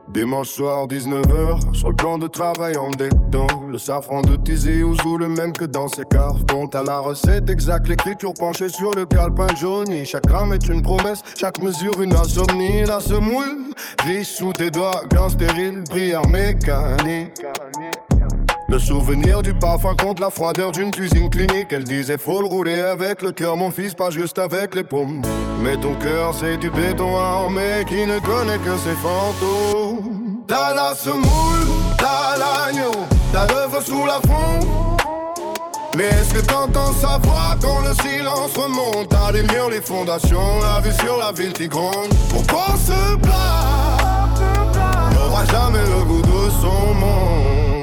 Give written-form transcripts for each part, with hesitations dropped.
Dimanche soir 19h, sur le plan de travail en détend. Le safran de Tizi Ouzou, le même que dans ses cartons. T'as la recette exacte, l'écriture penchée sur le calepin jauni. Chaque gramme est une promesse, chaque mesure une insomnie. La semoule, glisse sous tes doigts, grain stérile, prière mécanique. Le souvenir du parfum contre la froideur d'une cuisine clinique. Elle disait faut le rouler avec le cœur mon fils, pas juste avec les paumes. Mais ton cœur c'est du béton armé qui ne connaît que ses fantômes. T'as la semoule, t'as l'agneau, t'as le feu sous la fond. Mais est-ce que t'entends sa voix quand le silence remonte? T'as les murs, les fondations, la vue sur la ville qui gronde. Pourquoi ce plat n'aura jamais le goût de son monde?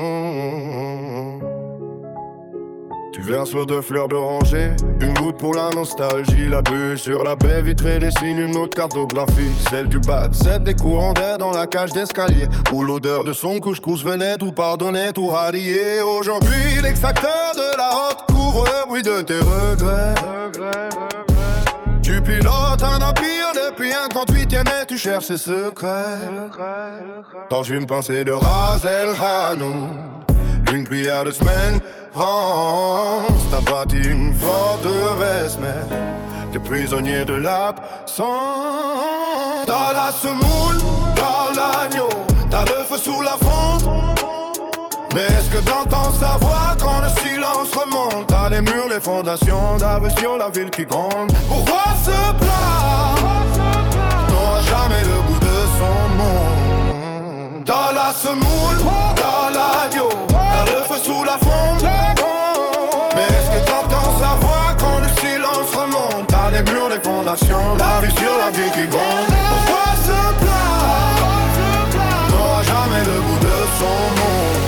Tu verses l'eau de fleurs d'oranger, une goutte pour la nostalgie. La bulle sur la baie vitrée dessine une autre cartographie. Celle du bas, celle des courants d'air dans la cage d'escalier, où l'odeur de son couscous venait tout pardonner, tout rallier. Aujourd'hui, l'extracteur de la haute couvre le bruit de tes regrets. Tu pilotes un empire depuis un 38e et tu cherches ses secrets. Dans une pensée de Razel Hanou, une cuillère de semaine France, t'as bâti une forteresse, mais t'es prisonnier de l'absence. T'as la semoule, t'as l'agneau, t'as le feu sous la fonte. Mais est-ce que t'entends sa voix quand le silence remonte? T'as les murs, les fondations, la vue sur la ville qui gronde. Pourquoi ce plat n'aura jamais le goût de son monde? T'as la semoule, t'as l'agneau, t'as le feu sous la fonte. Mais est-ce que t'entends sa voix quand le silence remonte? T'as les murs, les fondations, la vue sur la vie qui gronde. Pourquoi ce plat n'aura jamais le goût de son monde?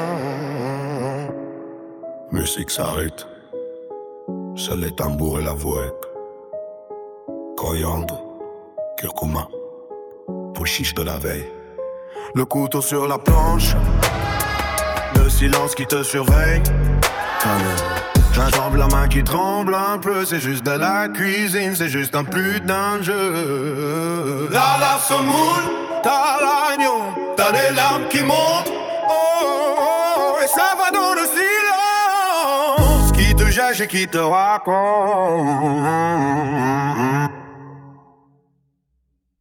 Musique s'arrête, seuls les tambours et la voix. Coriandre, curcuma, pour chiche de la veille. Le couteau sur la planche, le silence qui te surveille. Gingembre, la main qui tremble un peu, c'est juste de la cuisine, c'est juste un plus d'un jeu. Là, la semoule, t'as l'agneau, t'as les larmes qui montent. Oh, et ça va dans le silence qui te jette et qui te raconte.